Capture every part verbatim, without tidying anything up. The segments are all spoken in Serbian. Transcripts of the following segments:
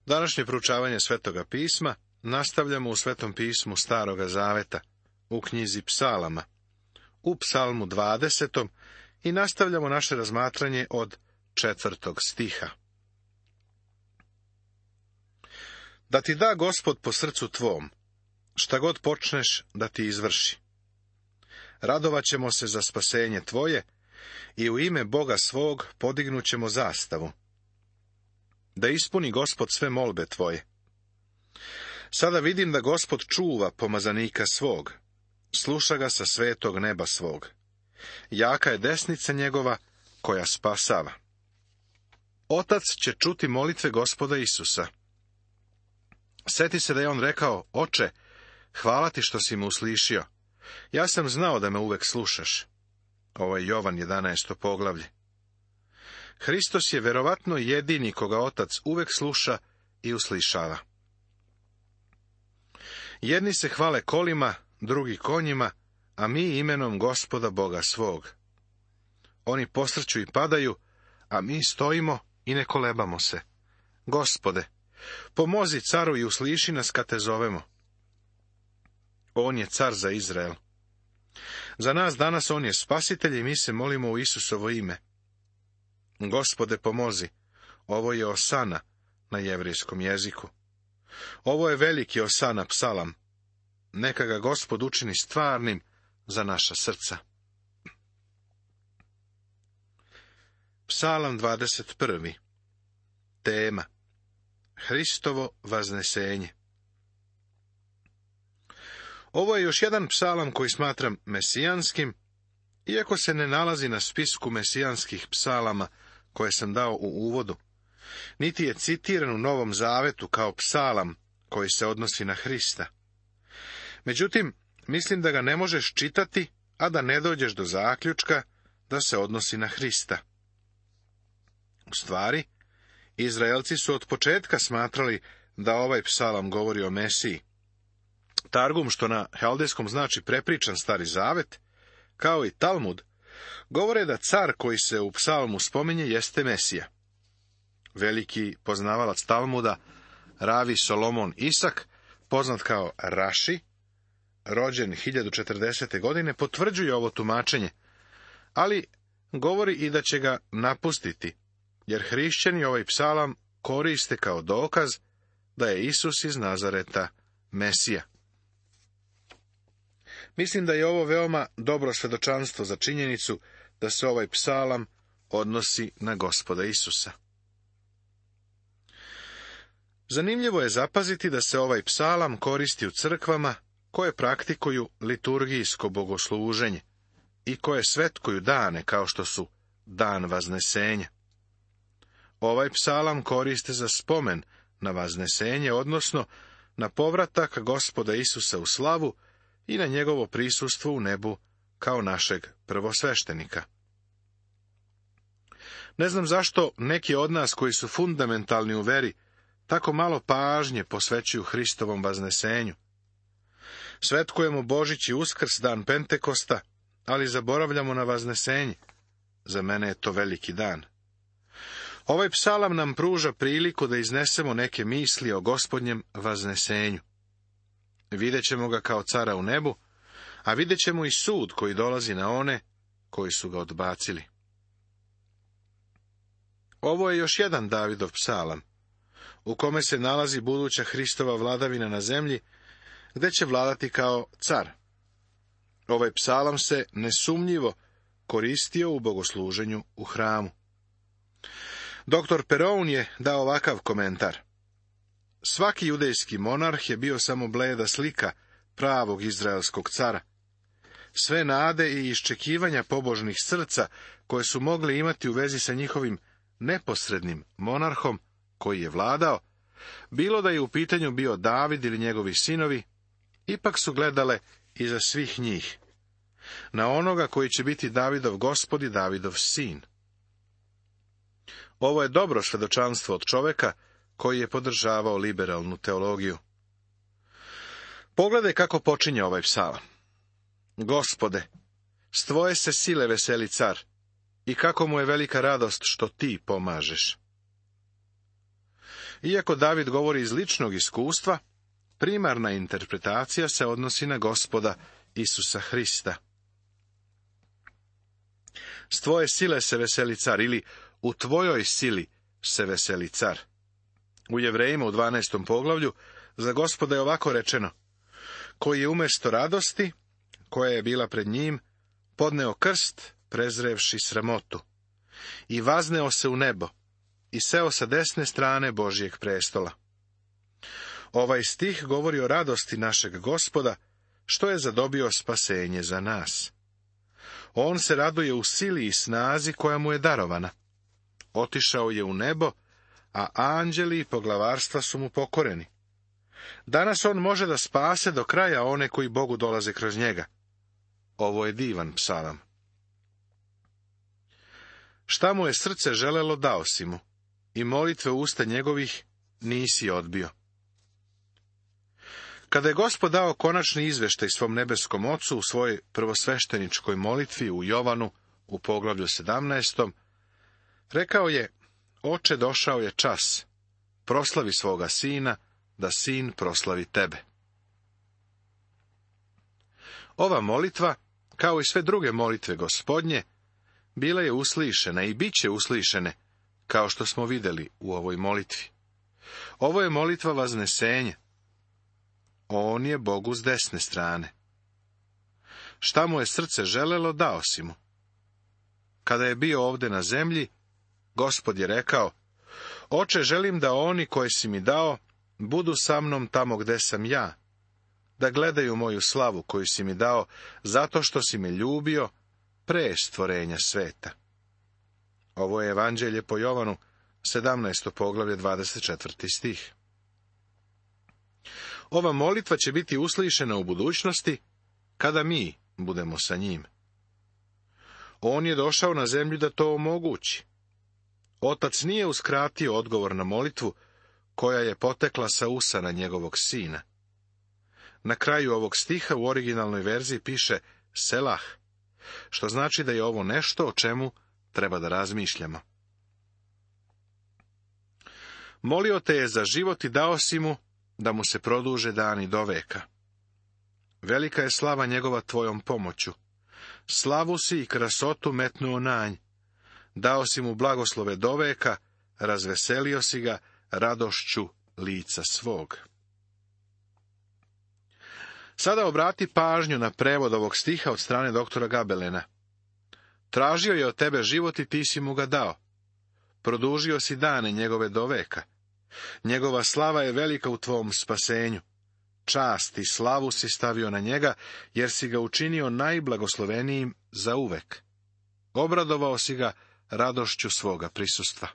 Današnje proučavanje Svetoga pisma nastavljamo u Svetom pismu Staroga zaveta, u knjizi Psalama, u Psalmu dvadesetom i nastavljamo naše razmatranje od četvrtog stiha. Da ti da Gospod po srcu tvom, šta god počneš da ti izvrši. Radovat ćemo se za spasenje tvoje i u ime Boga svog podignut ćemo zastavu. Da ispuni Gospod sve molbe tvoje. Sada vidim da Gospod čuva pomazanika svog, sluša ga sa svetog neba svog. Jaka je desnica njegova koja spasava. Otac će čuti molitve Gospoda Isusa. Seti se da je on rekao: Oče, hvala ti što si me uslišio. Ja sam znao da me uvek slušaš. Ovo je Jovan jedanaesto poglavlje. Hristos je verovatno jedini koga Otac uvek sluša i uslišava. Jedni se hvale kolima, drugi konjima, a mi imenom Gospoda Boga svog. Oni posrću i padaju, a mi stojimo i ne kolebamo se. Gospode, pomozi caru i usliši nas kad te zovemo. On je car za Izrael. Za nas danas on je spasitelj i mi se molimo u Isusovo ime. Gospode, pomozi. Ovo je osana na jevrejskom jeziku. Ovo je veliki osana psalam. Neka ga Gospod učini stvarnim za naša srca. Psalam dvadeset prvi. Tema: Hristovo vaznesenje. Ovo je još jedan psalam koji smatram mesijanskim, iako se ne nalazi na spisku mesijanskih psalama koje sam dao u uvodu, niti je citiran u Novom Zavetu kao psalam koji se odnosi na Hrista. Međutim, mislim da ga ne možeš čitati, a da ne dođeš do zaključka da se odnosi na Hrista. U stvari, Izraelci su od početka smatrali da ovaj psalam govori o Mesiji. Targum, što na haldejskom znači prepričan Stari Zavet, kao i Talmud, govore da car koji se u psalmu spominje jeste Mesija. Veliki poznavalac Talmuda, Ravi Solomon Isak, poznat kao Raši, rođen hiljadu četrdesete godine, potvrđuje ovo tumačenje, ali govori i da će ga napustiti, jer hrišćani ovaj psalam koriste kao dokaz da je Isus iz Nazareta Mesija. Mislim da je ovo veoma dobro svedočanstvo za činjenicu da se ovaj psalam odnosi na Gospoda Isusa. Zanimljivo je zapaziti da se ovaj psalam koristi u crkvama koje praktikuju liturgijsko bogosluženje i koje svetkuju dane kao što su Dan Vaznesenja. Ovaj psalam koriste za spomen na Vaznesenje, odnosno na povratak Gospoda Isusa u slavu i na njegovo prisustvo u nebu kao našeg prvosveštenika. Ne znam zašto neki od nas koji su fundamentalni u veri tako malo pažnje posvećuju Hristovom vaznesenju. Svetkujemo Božić i Uskrs, dan Pentekosta, ali zaboravljamo na vaznesenje. Za mene je to veliki dan. Ovaj psalam nam pruža priliku da iznesemo neke misli o Gospodnjem vaznesenju. Vidjet ćemo ga kao cara u nebu, a vidjet ćemo i sud koji dolazi na one koji su ga odbacili. Ovo je još jedan Davidov psalam, u kome se nalazi buduća Hristova vladavina na zemlji, gde će vladati kao car. Ovaj psalam se nesumnjivo koristio u bogosluženju u hramu. Doktor Peron je dao ovakav komentar: svaki judejski monarh je bio samo bleda slika pravog izraelskog cara. Sve nade i iščekivanja pobožnih srca koje su mogli imati u vezi sa njihovim neposrednim monarhom koji je vladao, bilo da je u pitanju bio David ili njegovi sinovi, ipak su gledale iza svih njih, na onoga koji će biti Davidov gospod i Davidov sin. Ovo je dobro svedočanstvo od čoveka koji je podržavao liberalnu teologiju. Pogledaj kako počinje ovaj psalam. Gospode, s tvoje se sile veseli car, i kako mu je velika radost što ti pomažeš. Iako David govori iz ličnog iskustva, primarna interpretacija se odnosi na Gospoda Isusa Hrista. S tvoje sile se veseli car, ili u tvojoj sili se veseli car. U Jevrejima u dvanaestom poglavlju za Gospoda je ovako rečeno: koji je umjesto radosti, koja je bila pred njim, podneo krst, prezrevši sramotu, i vazneo se u nebo, i seo sa desne strane Božjeg prestola. Ovaj stih govori o radosti našeg Gospoda, što je zadobio spasenje za nas. On se raduje u sili i snazi koja mu je darovana. Otišao je u nebo, a anđeli i poglavarstva su mu pokoreni. Danas on može da spase do kraja one koji Bogu dolaze kroz njega. Ovo je divan psalam. Šta mu je srce želelo, dao si mu, i molitve usta njegovih nisi odbio. Kada je Gospod dao konačni izveštaj svom nebeskom Ocu u svojoj prvosvešteničkoj molitvi u Jovanu u poglavlju sedamnaestom, rekao je: Oče, došao je čas, proslavi svoga sina, da sin proslavi tebe. Ova molitva, kao i sve druge molitve Gospodnje, bila je uslišena i bit će uslišene, kao što smo vidjeli u ovoj molitvi. Ovo je molitva vaznesenja. On je Bogu s desne strane. Šta mu je srce želelo, dao si mu. Kada je bio ovdje na zemlji, Gospod je rekao: Oče, želim da oni koje si mi dao budu sa mnom tamo gde sam ja, da gledaju moju slavu koju si mi dao, zato što si me ljubio pre stvorenja sveta. Ovo je Evanđelje po Jovanu, sedamnaesto poglavlje, dvadeset četvrti stih. Ova molitva će biti uslišena u budućnosti, kada mi budemo sa njim. On je došao na zemlju da to omogući. Otac nije uskratio odgovor na molitvu, koja je potekla sa usana njegovog sina. Na kraju ovog stiha u originalnoj verziji piše Selah, što znači da je ovo nešto o čemu treba da razmišljamo. Molio te je za život i dao si mu da mu se produže dani do veka. Velika je slava njegova tvojom pomoću. Slavu si i krasotu metnuo na nj. Dao si mu blagoslove do veka, razveselio si ga radošću lica svog. Sada obrati pažnju na prevod ovog stiha od strane doktora Gabelena. Tražio je od tebe život i ti si mu ga dao. Produžio si dane njegove do veka. Njegova slava je velika u tvom spasenju. Čast i slavu si stavio na njega, jer si ga učinio najblagoslovenijim za uvek. Obradovao si ga radošću svoga prisustva.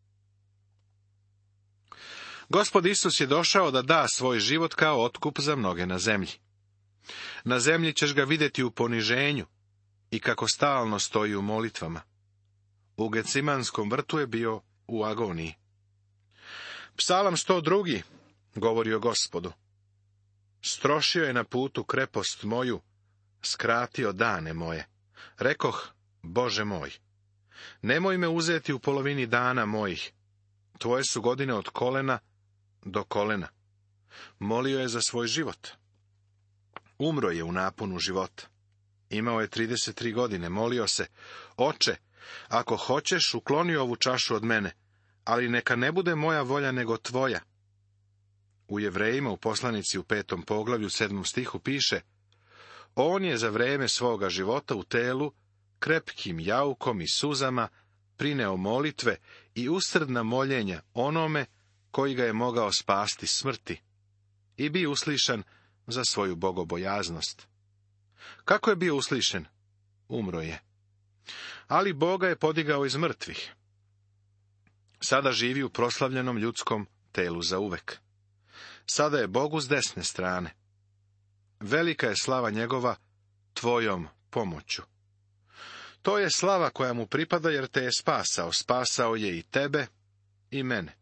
Gospod Isus je došao da da svoj život kao otkup za mnoge na zemlji. Na zemlji ćeš ga vidjeti u poniženju i kako stalno stoji u molitvama. U Gecimanskom vrtu je bio u agoniji. Psalam sto drugi govori o Gospodu. Strošio je na putu krepost moju, skratio dane moje. Rekoh: Bože moj, nemoj me uzeti u polovini dana mojih. Tvoje su godine od kolena do kolena. Molio je za svoj život. Umro je u naponu života. Imao je trideset tri godine, molio se: Oče, ako hoćeš, ukloni ovu čašu od mene, ali neka ne bude moja volja nego tvoja. U Jevrejima u poslanici u petom poglavlju, sedmom stihu piše: On je za vreme svoga života u telu, krepkim jaukom i suzama, prineo molitve i usrdna moljenja onome koji ga je mogao spasti smrti, i bio uslišan za svoju bogobojaznost. Kako je bio uslišen? Umro je. Ali Boga je podigao iz mrtvih. Sada živi u proslavljenom ljudskom telu zauvek. Sada je Bogu s desne strane. Velika je slava njegova tvojom pomoću. To je slava koja mu pripada, jer te je spasao. Spasao je i tebe i mene.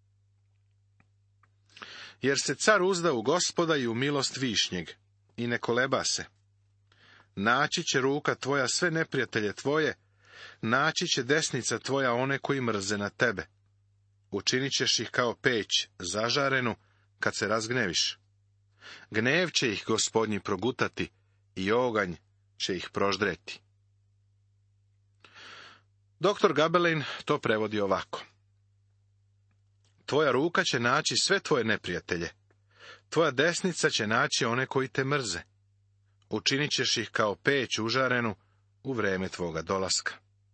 Jer se car uzda u Gospoda i u milost višnjeg, i ne koleba se. Naći će ruka tvoja sve neprijatelje tvoje, naći će desnica tvoja one koji mrze na tebe. učinit ćeš ih kao peć zažarenu kad se razgneviš. Gnev će ih Gospodnji progutati i oganj će ih proždreti. Doktor Gabelein to prevodi ovako. Tvoja ruka će naći sve tvoje neprijatelje. Tvoja desnica će naći one koji te mrze. Učinit ćeš ih kao peć užarenu u vreme tvoga dolaska.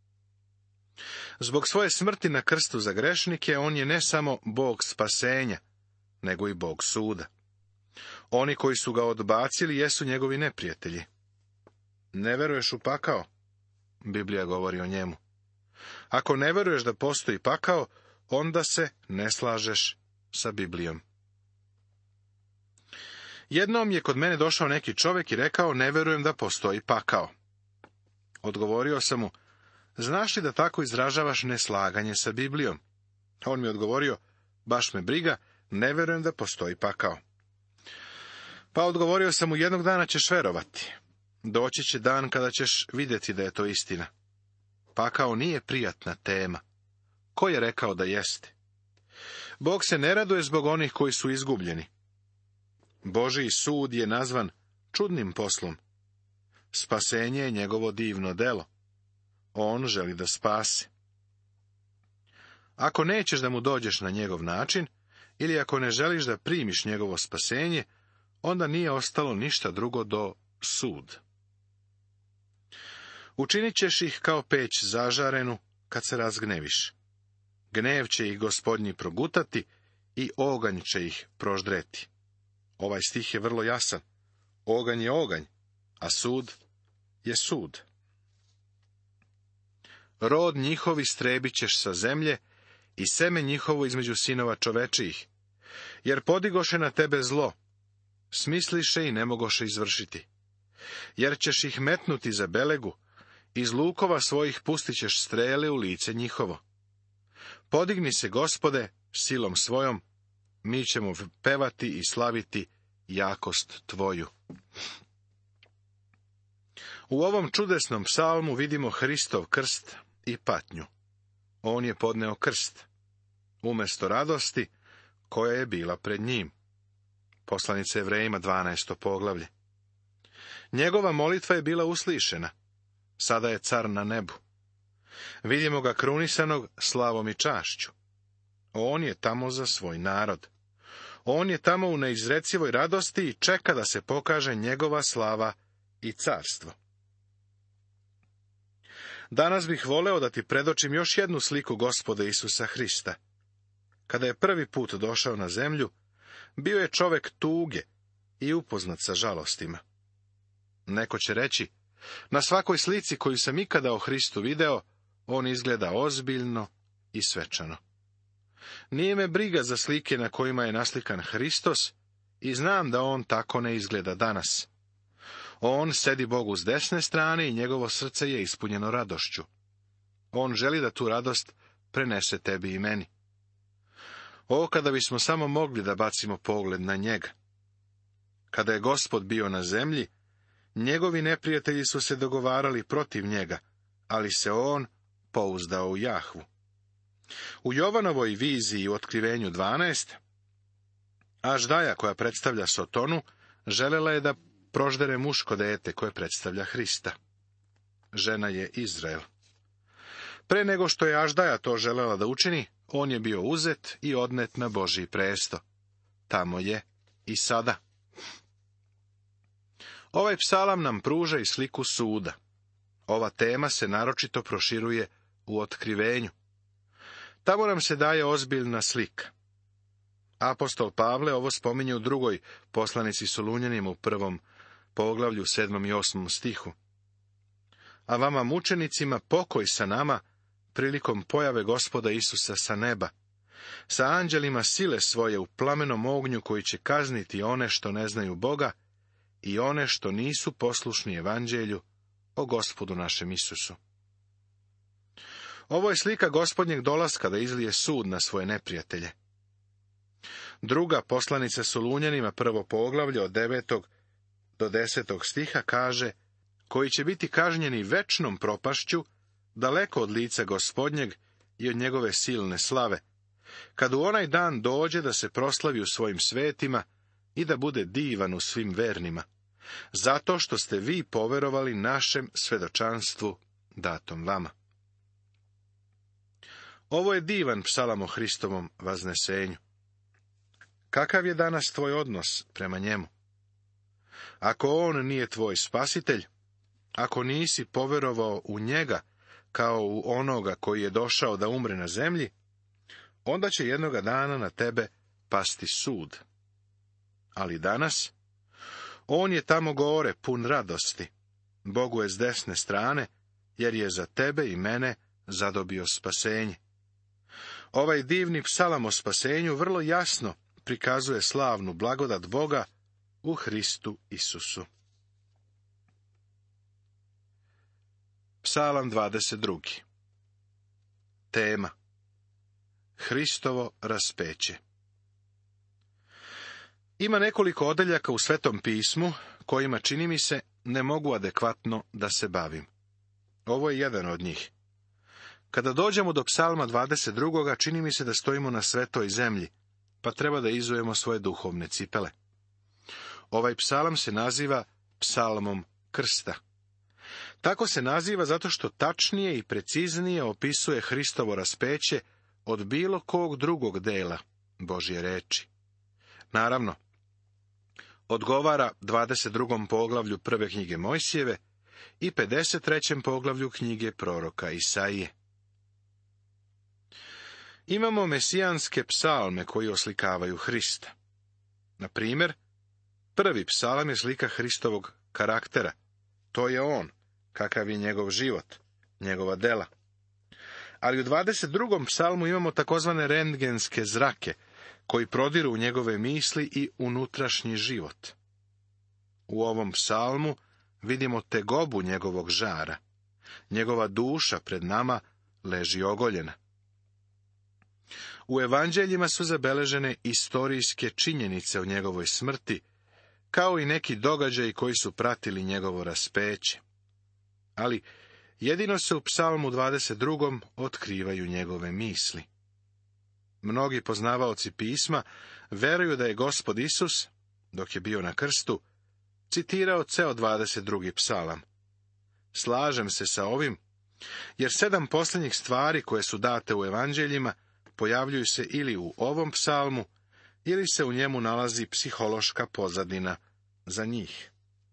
Zbog svoje smrti na krstu za grešnike, on je ne samo Bog spasenja, nego i Bog suda. Oni koji su ga odbacili jesu njegovi neprijatelji. Ne veruješ u pakao? Biblija govori o njemu. Ako ne veruješ da postoji pakao, onda se ne slažeš sa Biblijom. Jednom je kod mene došao neki čovjek i rekao, ne verujem da postoji pakao. Odgovorio sam mu, znaš li da tako izražavaš neslaganje sa Biblijom? On mi odgovorio, baš me briga, ne verujem da postoji pakao. Pa odgovorio sam mu, jednog dana ćeš verovati. Doći će dan kada ćeš vidjeti da je to istina. Pakao nije prijatna tema. Ko je rekao da jeste? Bog se ne raduje zbog onih koji su izgubljeni. Božji sud je nazvan čudnim poslom. Spasenje je njegovo divno delo. On želi da spase. Ako nećeš da mu dođeš na njegov način, ili ako ne želiš da primiš njegovo spasenje, onda nije ostalo ništa drugo do sud. Učinit ćeš ih kao peć zažarenu kad se razgneviš. Gnev će ih Gospodnji progutati i oganj će ih proždreti. Ovaj stih je vrlo jasan. Oganj je oganj, a sud je sud. Rod njihov istrebit ćeš sa zemlje i seme njihovo između sinova čovečijih, jer podigoše na tebe zlo, smisliše i ne mogoše izvršiti. Jer ćeš ih metnuti za belegu, iz lukova svojih pustit ćeš strele u lice njihovo. Podigni se, Gospode, silom svojom, mi ćemo pevati i slaviti jakost tvoju. U ovom čudesnom psalmu vidimo Hristov krst i patnju. On je podneo krst, umjesto radosti koja je bila pred njim. Poslanica Jevrejima, dvanaesto poglavlje. Njegova molitva je bila uslišena. Sada je car na nebu. Vidimo ga krunisanog slavom i čašću. On je tamo za svoj narod. On je tamo u neizrecivoj radosti i čeka da se pokaže njegova slava i carstvo. Danas bih voleo da ti predočim još jednu sliku Gospoda Isusa Hrista. Kada je prvi put došao na zemlju, bio je čovek tuge i upoznat sa žalostima. Neko će reći, na svakoj slici koju sam ikada o Hristu video, on izgleda ozbiljno i svečano. Nije me briga za slike na kojima je naslikan Hristos i znam da on tako ne izgleda danas. On sedi Bogu s desne strane i njegovo srce je ispunjeno radošću. On želi da tu radost prenese tebi i meni. O, kada bismo samo mogli da bacimo pogled na njega. Kada je Gospod bio na zemlji, njegovi neprijatelji su se dogovarali protiv njega, ali se on pouzdao u Jahvu. U Jovanovoj viziji u Otkrivenju dvanaest, Aždaja, koja predstavlja Sotonu, želela je da proždere muško dete koje predstavlja Hrista. Žena je Izrael. Pre nego što je Aždaja to želela da učini, on je bio uzet i odnet na Božji presto. Tamo je i sada. Ovaj psalam nam pruža i sliku suda. Ova tema se naročito proširuje u Otkrivenju. Tamo nam se daje ozbiljna slika. Apostol Pavle ovo spominje u drugoj poslanici Solunjanima u prvom poglavlju, sedmom i osmom stihu. A vama mučenicima pokoj sa nama prilikom pojave Gospoda Isusa sa neba, sa anđelima sile svoje u plamenom ognju koji će kazniti one što ne znaju Boga i one što nisu poslušni evanđelju o Gospodu našem Isusu. Ovo je slika Gospodnjeg dolaska da izlije sud na svoje neprijatelje. Druga poslanica Solunjanima, prvo poglavlje od devetog do desetog stiha kaže, koji će biti kažnjeni večnom propašću, daleko od lica Gospodnjeg i od njegove silne slave, kad u onaj dan dođe da se proslavi u svojim svetima i da bude divan u svim vernima, zato što ste vi poverovali našem svedočanstvu datom vama. Ovo je divan psalam o Hristovom vaznesenju. Kakav je danas tvoj odnos prema njemu? Ako on nije tvoj spasitelj, ako nisi poverovao u njega kao u onoga koji je došao da umre na zemlji, onda će jednoga dana na tebe pasti sud. Ali danas, on je tamo gore pun radosti. Bogu je s desne strane, jer je za tebe i mene zadobio spasenje. Ovaj divni psalam o spasenju vrlo jasno prikazuje slavnu blagodat Boga u Hristu Isusu. Psalam dvadeset drugi. Tema: Hristovo raspeće. Ima nekoliko odeljaka u Svetom pismu kojima, čini mi se, ne mogu adekvatno da se bavim. Ovo je jedan od njih. Kada dođemo do psalma dvadeset drugoga, čini mi se da stojimo na svetoj zemlji, pa treba da izujemo svoje duhovne cipele. Ovaj psalam se naziva psalmom krsta. Tako se naziva zato što tačnije i preciznije opisuje Hristovo raspeće od bilo kog drugog dela Božje reči. Naravno, odgovara dvadeset drugom poglavlju prve knjige Mojsijeve i pedeset trećem poglavlju knjige proroka Isaije. Imamo mesijanske psalme koji oslikavaju Hrista. Na primjer, prvi psalam je slika Hristovog karaktera. To je on, kakav je njegov život, njegova dela. Ali u dvadeset drugom psalmu imamo takozvane rentgenske zrake, koji prodiru u njegove misli i unutrašnji život. U ovom psalmu vidimo tegobu njegovog žara. Njegova duša pred nama leži ogoljena. U evanđeljima su zabeležene istorijske činjenice o njegovoj smrti, kao i neki događaji koji su pratili njegovo raspeće. Ali jedino se u psalmu dvadeset drugom otkrivaju njegove misli. Mnogi poznavaoci pisma veruju da je Gospod Isus, dok je bio na krstu, citirao ceo dvadeset drugi psalam. Slažem se sa ovim, jer sedam posljednjih stvari koje su date u evanđeljima pojavljuju se ili u ovom psalmu, ili se u njemu nalazi psihološka pozadina za njih.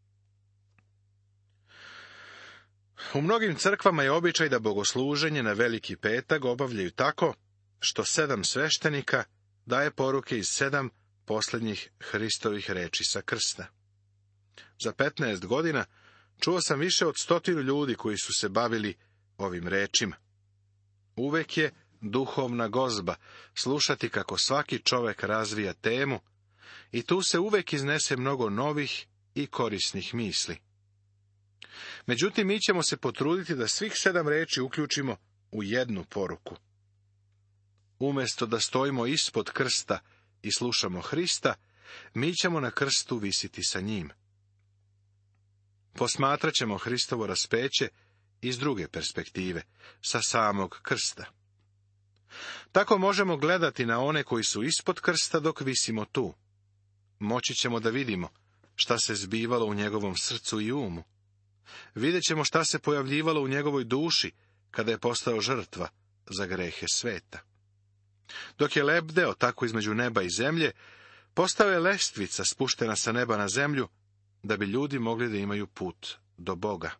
U mnogim crkvama je običaj da bogosluženje na Veliki petak obavljaju tako što sedam sveštenika daje poruke iz sedam posljednjih Hristovih reči sa krsta. Za petnaest godina čuo sam više od stotinu ljudi koji su se bavili ovim rečima. Uvek je duhovna gozba slušati kako svaki čovek razvija temu i tu se uvek iznese mnogo novih i korisnih misli. Međutim, mi ćemo se potruditi da svih sedam reči uključimo u jednu poruku. Umjesto da stojimo ispod krsta i slušamo Hrista, mi ćemo na krstu visiti sa njim. Posmatrat ćemo Hristovo raspeće iz druge perspektive, sa samog krsta. Tako možemo gledati na one koji su ispod krsta dok visimo tu. Moći ćemo da vidimo šta se zbivalo u njegovom srcu i umu. Vidjet ćemo šta se pojavljivalo u njegovoj duši kada je postao žrtva za grehe sveta. Dok je lebdeo tako između neba i zemlje, postao je lestvica spuštena sa neba na zemlju, da bi ljudi mogli da imaju put do Boga.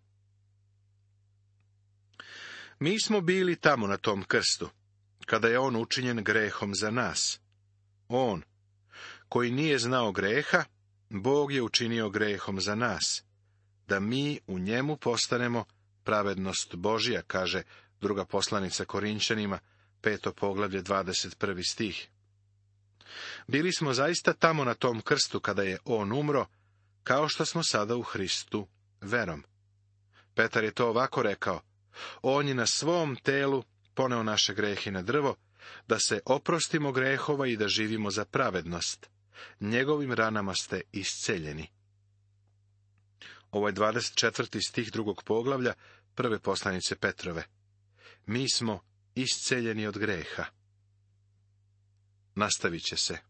Mi smo bili tamo na tom krstu, kada je on učinjen grehom za nas. On, koji nije znao greha, Bog je učinio grehom za nas, da mi u njemu postanemo pravednost Božja, kaže druga poslanica Korinćanima, peto poglavlje, dvadeset prvi stih. Bili smo zaista tamo na tom krstu kada je on umro, kao što smo sada u Hristu verom. Petar je to ovako rekao: on je na svom telu poneo naše grehe na drvo, da se oprostimo grehova i da živimo za pravednost. Njegovim ranama ste isceljeni. Ovo je dvadeset četvrti stih drugog poglavlja prve poslanice Petrove. Mi smo isceljeni od greha. nastavit će se.